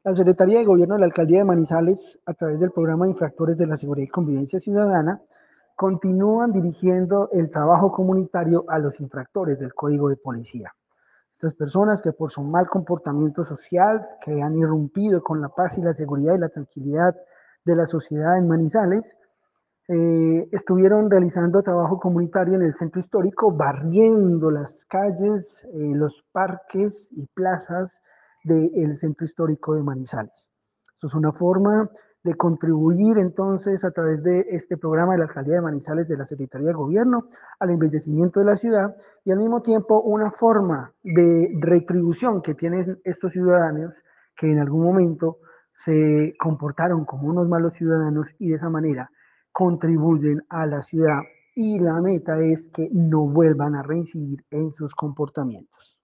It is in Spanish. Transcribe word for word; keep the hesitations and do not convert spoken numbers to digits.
La Secretaría de Gobierno de la Alcaldía de Manizales, a través del programa de infractores de la Seguridad y Convivencia Ciudadana, continúan dirigiendo el trabajo comunitario a los infractores del Código de Policía. Estas personas que por su mal comportamiento social, que han irrumpido con la paz y la seguridad y la tranquilidad de la sociedad en Manizales, eh, estuvieron realizando trabajo comunitario en el centro histórico, barriendo las calles, eh, los parques y plazas del centro histórico de Manizales. Esto es una forma de contribuir entonces a través de este programa de la Alcaldía de Manizales de la Secretaría de Gobierno al embellecimiento de la ciudad y al mismo tiempo una forma de retribución que tienen estos ciudadanos que en algún momento se comportaron como unos malos ciudadanos y de esa manera contribuyen a la ciudad y la meta es que no vuelvan a reincidir en sus comportamientos.